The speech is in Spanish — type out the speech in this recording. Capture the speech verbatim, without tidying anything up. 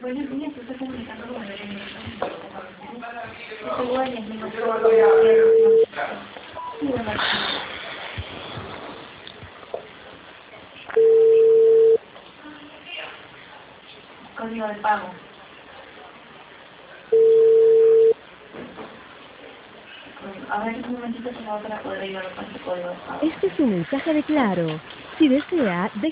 Buenos días, se está comunicando con el Estoy igual y es mi nombre. Sí, bueno. Código de pago. A ver, un momentito, se me va para poder ayudar con este código de pago. Este es un mensaje de Claro. Si desea,